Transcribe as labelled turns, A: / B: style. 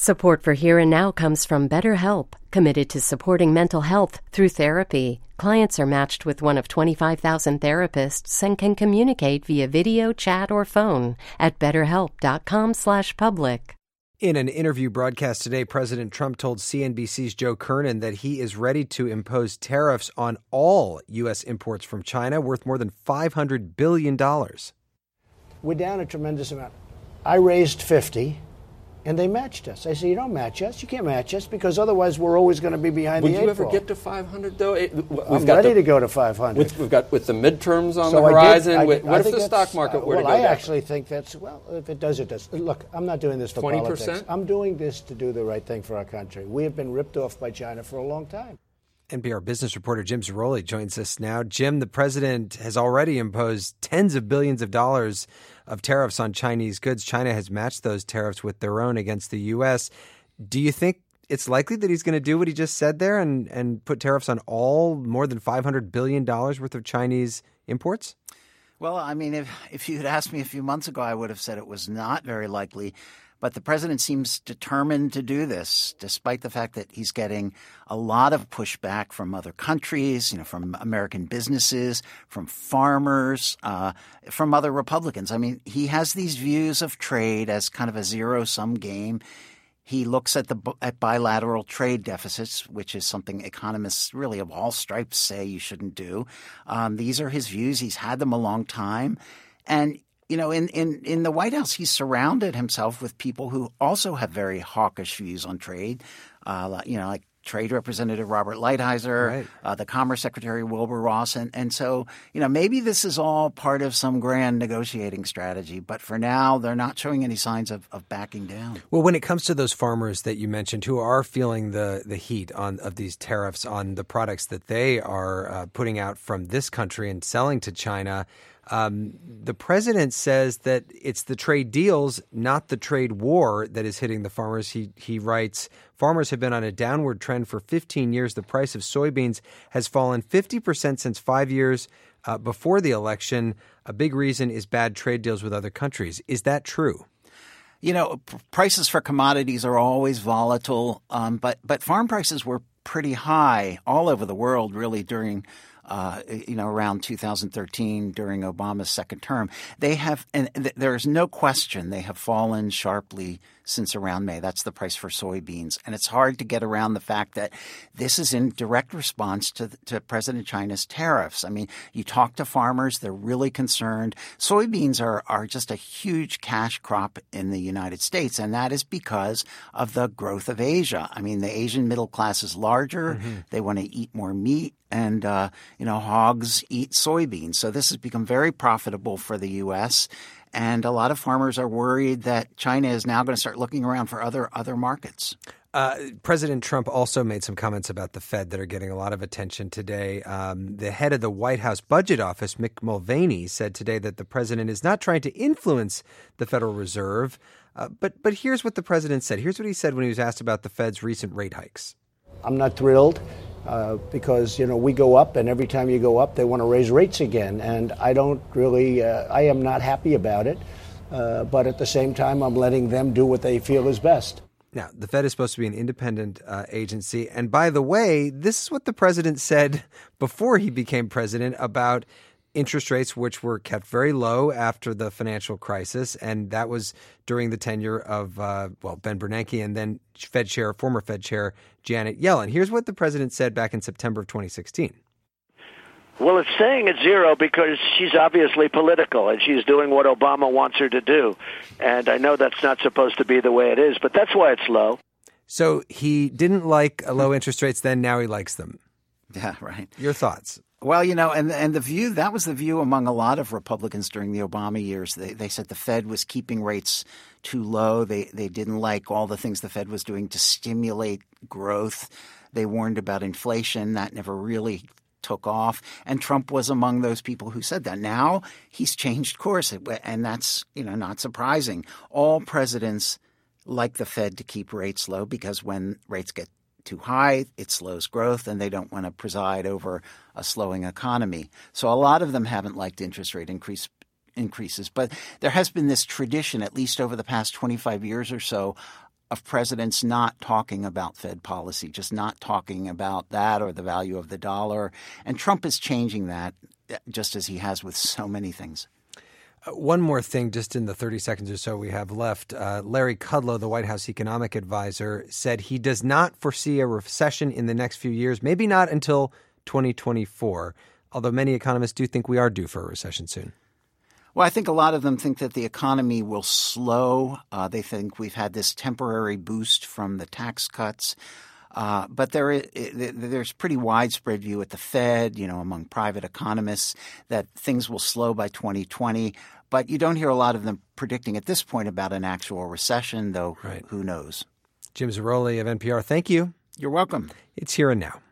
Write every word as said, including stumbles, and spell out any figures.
A: Support for Here and Now comes from BetterHelp, committed to supporting mental health through therapy. Clients are matched with one of twenty-five thousand therapists and can communicate via video, chat, or phone at betterhelp.com slash public.
B: In an interview broadcast today, President Trump told C N B C's Joe Kernan that he is ready to impose tariffs on all U S imports from China worth more than five hundred billion dollars.
C: We're down a tremendous amount. I raised fifty. And they matched us. I said, you don't match us. You can't match us because otherwise we're always going to be behind
D: Would
C: the eight
D: you ever
C: ball.
D: get to five hundred, though? It, we've
C: I'm
D: got
C: ready
D: the,
C: to go to five hundred.
D: With, we've got with the midterms on
C: so
D: the horizon.
C: I did, I
D: with,
C: did,
D: what
C: I
D: if the
C: think
D: stock market
C: uh,
D: were
C: well,
D: to go
C: I
D: down?
C: actually think that's, well, if it does, it does. Look, I'm not doing this for
D: twenty
C: politics.
D: percent?
C: I'm doing this to do the right thing for our country. We have been ripped off by China for a long time.
B: N P R business reporter Jim Zarroli joins us now. Jim, the president has already imposed tens of billions of dollars of tariffs on Chinese goods. China has matched those tariffs with their own against the U S. Do you think it's likely that he's going to do what he just said there and, and put tariffs on all more than five hundred billion dollars worth of Chinese imports?
E: Well, I mean, if, if you had asked me a few months ago, I would have said it was not very likely. But the president seems determined to do this, despite the fact that he's getting a lot of pushback from other countries, you know, from American businesses, from farmers, uh, from other Republicans. I mean, he has these views of trade as kind of a zero-sum game. He looks at the at bilateral trade deficits, which is something economists really of all stripes say you shouldn't do. Um, these are his views. He's had them a long time. And, you know, in, in, in the White House, he's surrounded himself with people who also have very hawkish views on trade, uh, you know, like Trade Representative Robert Lighthizer,
B: right.
E: uh, the Commerce Secretary Wilbur Ross. And, and so, you know, maybe this is all part of some grand negotiating strategy. But for now, they're not showing any signs of, of backing down.
B: Well, when it comes to those farmers that you mentioned who are feeling the, the heat on of these tariffs on the products that they are uh, putting out from this country and selling to China, Um, the president says that it's the trade deals, not the trade war, that is hitting the farmers. He he writes, farmers have been on a downward trend for fifteen years. The price of soybeans has fallen fifty percent since five years uh, before the election. A big reason is bad trade deals with other countries. Is that true?
E: You know, p- prices for commodities are always volatile, um, but but farm prices were pretty high all over the world, really, during Uh, you know, around two thousand thirteen during Obama's second term. They have, and th- there's no question they have fallen sharply since around May. That's the price for soybeans. And it's hard to get around the fact that this is in direct response to, to President China's tariffs. I mean, you talk to farmers, they're really concerned. Soybeans are, are just a huge cash crop in the United States, and that is because of the growth of Asia. I mean, the Asian middle class is larger. Mm-hmm. They want to eat more meat. And, uh, you know, hogs eat soybeans. So this has become very profitable for the U S. And a lot of farmers are worried that China is now going to start looking around for other other markets.
B: Uh, President Trump also made some comments about the Fed that are getting a lot of attention today. Um, the head of the White House Budget Office, Mick Mulvaney, said today that the president is not trying to influence the Federal Reserve. Uh, but but here's what the president said. Here's what he said when he was asked about the Fed's recent rate hikes.
C: I'm not thrilled uh, because, you know, we go up, and every time you go up, they want to raise rates again. And I don't really uh, I am not happy about it. Uh, but at the same time, I'm letting them do what they feel is best.
B: Now, the Fed is supposed to be an independent uh, agency. And by the way, this is what the president said before he became president about interest rates, which were kept very low after the financial crisis. And that was during the tenure of, uh, well, Ben Bernanke and then Fed Chair, former Fed Chair Janet Yellen. Here's what the president said back in September of twenty sixteen.
F: Well, it's staying at zero because she's obviously political and she's doing what Obama wants her to do. And I know that's not supposed to be the way it is, but that's why it's low.
B: So he didn't like low interest rates then, now he likes them.
E: Yeah, right.
B: Your thoughts?
E: Well, you know, and and the view, that was the view among a lot of Republicans during the Obama years. They they said the Fed was keeping rates too low. They they didn't like all the things the Fed was doing to stimulate growth. They warned about inflation. That never really took off. And Trump was among those people who said that. Now he's changed course, and that's, you know, not surprising. All presidents like the Fed to keep rates low because when rates get too high, it slows growth, and they don't want to preside over a slowing economy. So a lot of them haven't liked interest rate increase increases. But there has been this tradition, at least over the past twenty-five years or so, of presidents not talking about Fed policy, just not talking about that or the value of the dollar. And Trump is changing that, just as he has with so many things.
B: Uh, one more thing, just in the thirty seconds or so we have left. Uh, Larry Kudlow, the White House economic advisor, said he does not foresee a recession in the next few years, maybe not until twenty twenty-four, although many economists do think we are due for a recession soon.
E: Well, I think a lot of them think that the economy will slow. Uh, they think we've had this temporary boost from the tax cuts. Uh, but there is, there's pretty widespread view at the Fed, you know, among private economists that things will slow by twenty twenty. But you don't hear a lot of them predicting at this point about an actual recession, though. Right. Who knows?
B: Jim Zarroli of N P R, thank you.
E: You're welcome.
B: It's Here and Now.